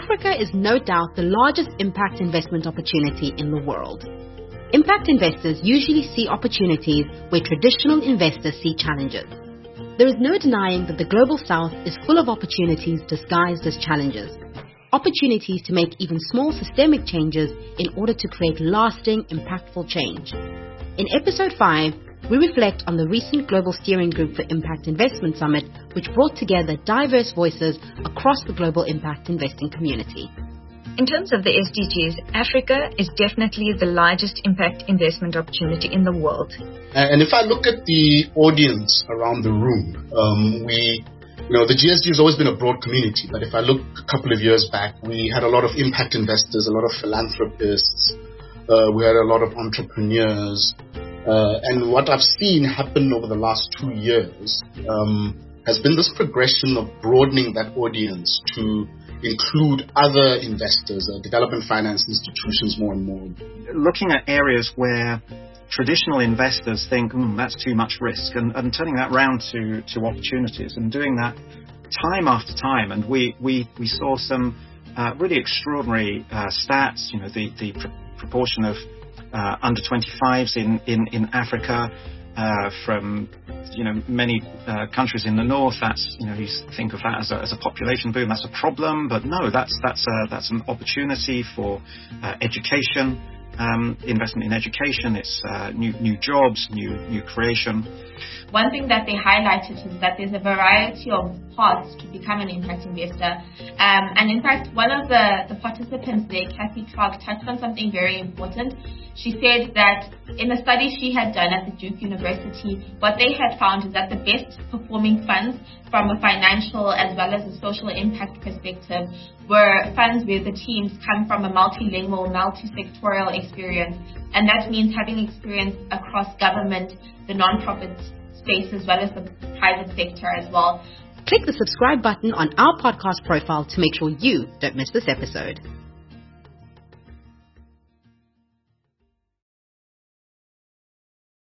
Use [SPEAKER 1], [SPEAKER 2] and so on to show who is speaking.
[SPEAKER 1] Africa is no doubt the largest impact investment opportunity in the world. Impact investors usually see opportunities where traditional investors see challenges. There is no denying that the Global South is full of opportunities disguised as challenges. Opportunities to make even small systemic changes in order to create lasting, impactful change. In episode 5, we reflect on the recent Global Steering Group for Impact Investment Summit, which brought together diverse voices across the global impact investing community.
[SPEAKER 2] In terms of the SDGs, Africa is definitely the largest impact investment opportunity in the world.
[SPEAKER 3] And if I look at the audience around the room, the GSG has always been a broad community, but if I look a couple of years back, we had a lot of impact investors, a lot of philanthropists, we had a lot of entrepreneurs, and what I've seen happen over the last 2 years has been this progression of broadening that audience to include other investors, development finance institutions more and more.
[SPEAKER 4] Looking at areas where traditional investors think, that's too much risk, and turning that round to opportunities and doing that time after time. And we saw some really extraordinary stats, the proportion of under 25s in Africa, from many countries in the north. That's you think of that as a population boom. That's a problem, but no, that's an opportunity for education, investment in education. It's new jobs, new creation.
[SPEAKER 5] One thing that they highlighted is that there's a variety of paths to become an impact investor. And in fact, one of the participants there, Kathy Clark, touched on something very important. She said that in a study she had done at the Duke University, what they had found is that the best performing funds from a financial as well as a social impact perspective were funds where the teams come from a multilingual, multi-sectorial experience. And that means having experience across government, the non-profit space, as well as the private sector as well.
[SPEAKER 1] Click the subscribe button on our podcast profile to make sure you don't miss this episode.